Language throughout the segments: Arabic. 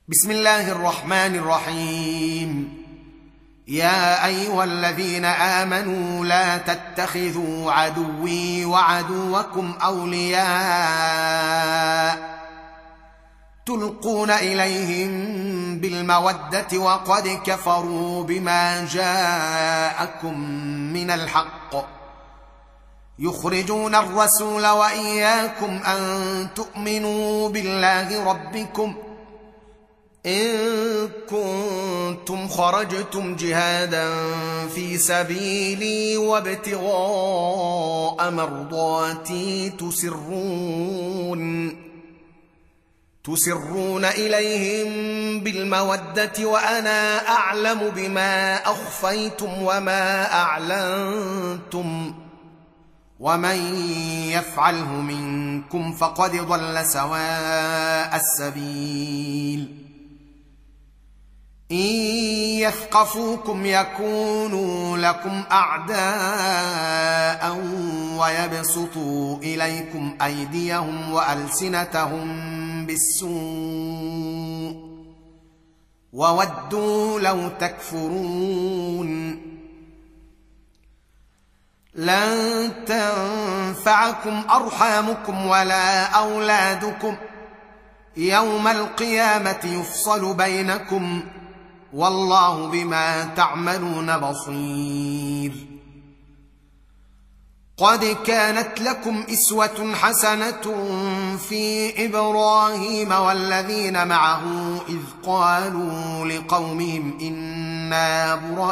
بسم الله الرحمن الرحيم. يا أيها الذين آمنوا لا تتخذوا عدوي وعدوكم أولياء تلقون إليهم بالمودة وقد كفروا بما جاءكم من الحق يخرجون الرسول وإياكم أن تؤمنوا بالله ربكم إن كنتم خرجتم جهادا في سبيلي وابتغاء مرضاتي تسرون إليهم بالمودة وأنا أعلم بما أخفيتم وما أعلنتم ومن يفعله منكم فقد ضل سواء السبيل. إن يثقفوكم يكونوا لكم أعداء ويبسطوا إليكم أيديهم وألسنتهم بالسوء وودوا لو تكفرون. لن تنفعكم أرحامكم ولا أولادكم يوم القيامة يفصل بينكم والله بما تعملون بصير. قد كانت لكم أسوة حسنة في إبراهيم والذين معه إذ قالوا لقومهم إنا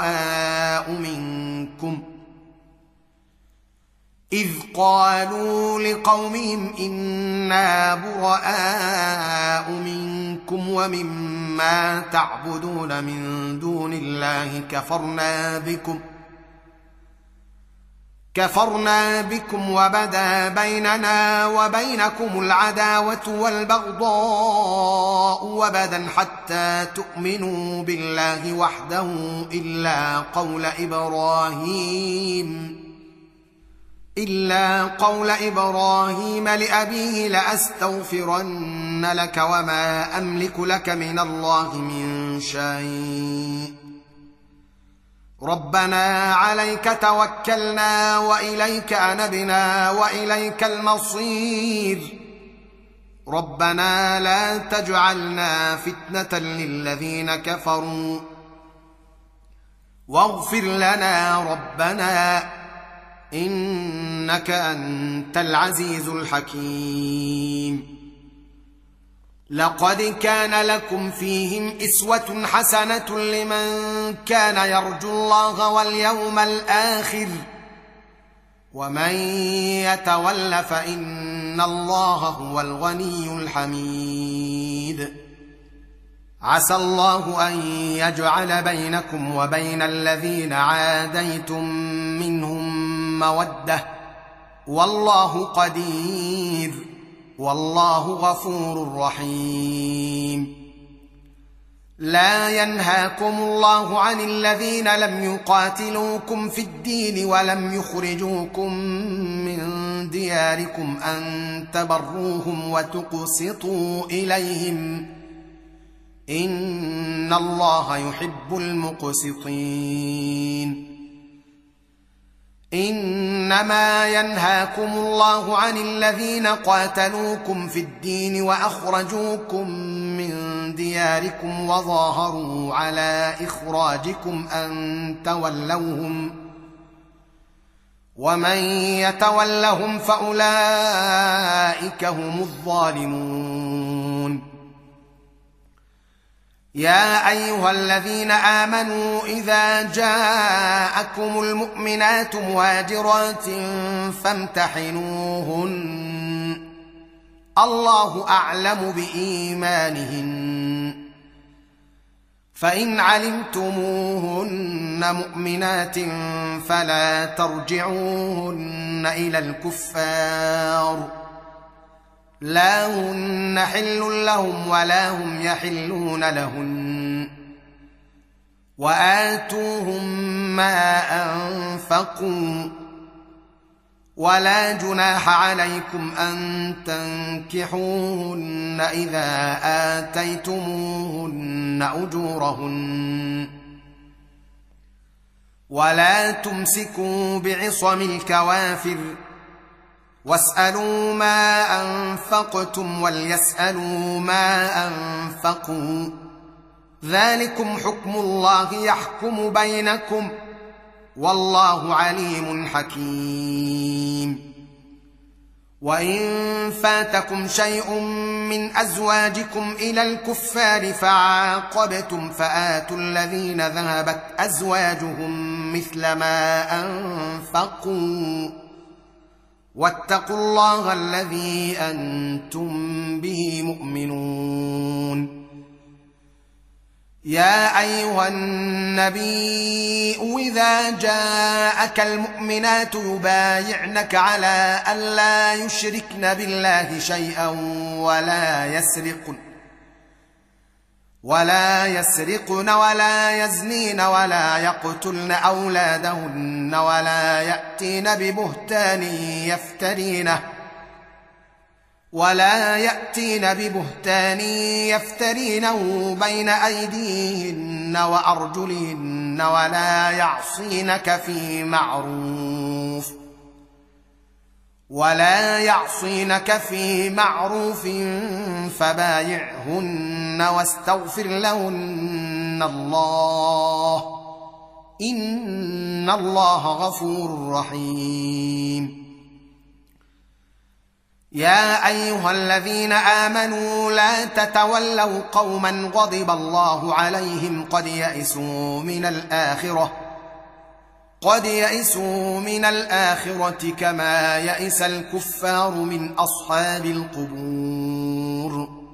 براء منكم ومما تعبدون من دون الله كفرنا بكم وبدا بيننا وبينكم العداوة والبغضاء وبدا حتى تؤمنوا بالله وحده إلا قول إبراهيم لأبيه لأستغفرن لك وما أملك لك من الله من شيء ربنا عليك توكلنا وإليك أنبنا وإليك المصير ربنا لا تجعلنا فتنة للذين كفروا واغفر لنا ربنا إنك أنت العزيز الحكيم. لقد كان لكم فيهم أسوة حسنة لمن كان يرجو الله واليوم الآخر ومن يتول فإن الله هو الغني الحميد. عسى الله أن يجعل بينكم وبين الذين عاديتم منهم مودة والله قدير والله غفور رحيم. لا ينهاكم الله عن الذين لم يقاتلوكم في الدين ولم يخرجوكم من دياركم أن تبروهم وتقسطوا إليهم إن الله يحب المقسطين. إنما ينهاكم الله عن الذين قاتلوكم في الدين وأخرجوكم من دياركم وظاهروا على إخراجكم أن تولوهم ومن يتولهم فأولئك هم الظالمون. يا أيها الذين آمنوا إذا جاءكم المؤمنات مهاجرات فامتحنوهن الله أعلم بإيمانهن فإن علمتموهن مؤمنات فلا ترجعوهن إلى الكفار لا هن حل لهم ولا هم يحلون لهن وآتوهم ما أنفقوا ولا جناح عليكم أن تنكحوهن إذا آتيتموهن أجورهن ولا تمسكوا بعصم الكوافر واسألوا ما أنفقتم وليسألوا ما أنفقوا ذلكم حكم الله يحكم بينكم والله عليم حكيم. وإن فاتكم شيء من أزواجكم إلى الكفار فعاقبتم فآتوا الذين ذهبت أزواجهم مثل ما أنفقوا واتقوا الله الذي أنتم به مؤمنون. يا أيها النبي إذا جاءك المؤمنات يبايعنك على ألا يشركن بالله شيئا ولا يسرقن ولا يزنين ولا يقتلن أولادهن ولا يأتين ببهتان يفترينه بين أيديهن وأرجلهن ولا يعصينك في معروف فبايعهن واستغفر لهن الله إن الله غفور رحيم. يا أيها الذين آمنوا لا تتولوا قوما غضب الله عليهم قد يئسوا من الآخرة كما يئس الكفار من أصحاب القبور.